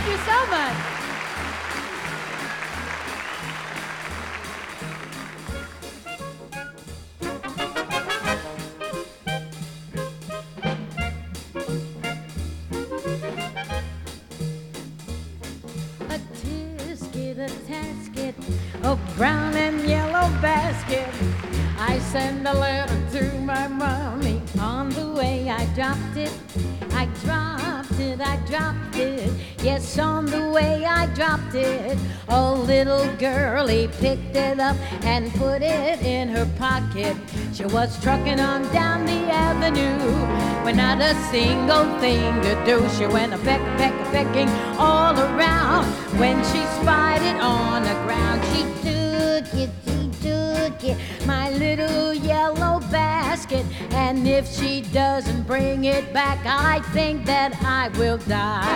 Thank you so much. A tisket, a tasket, a brown and yellow basket. I send a letter to my mommy. On the way I dropped it. I dropped it, I dropped it. Yes, on the way I dropped it. A little girlie picked it up and put it in her pocket. She was trucking on down the avenue with not a single thing to do. She went a-pecking all around. When she spied it on the ground, she took it, my little yellow basket. And if she doesn't bring it back, I think that I will die.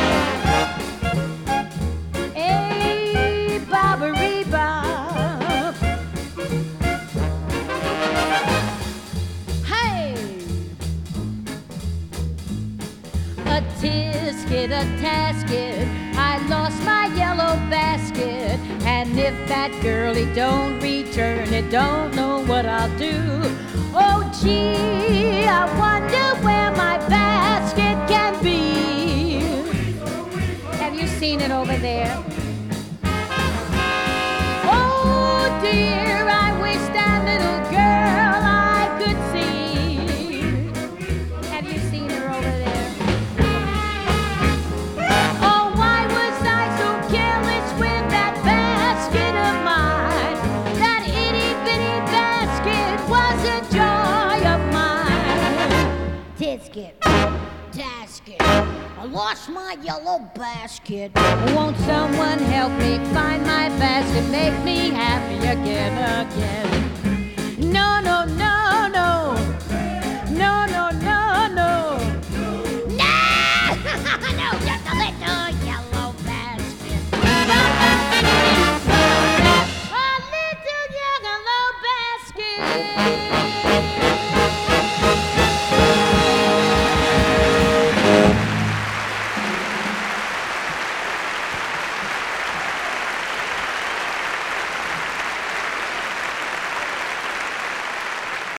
Hey, bobbery-bob. Hey! A tisket, a tasket, I lost my yellow basket. And if that girlie don't return it, don't know what I'll do. Oh, gee, I wonder where my basket can be. Have you seen it over there? Oh, dear, I wish that little girl I could see. Have you seen her over there? Oh, why was I so careless with that basket of mine? That itty-bitty basket was a joy of mine. Tisket, tasket, I lost my yellow basket. Won't someone help me find my basket? Make me happy.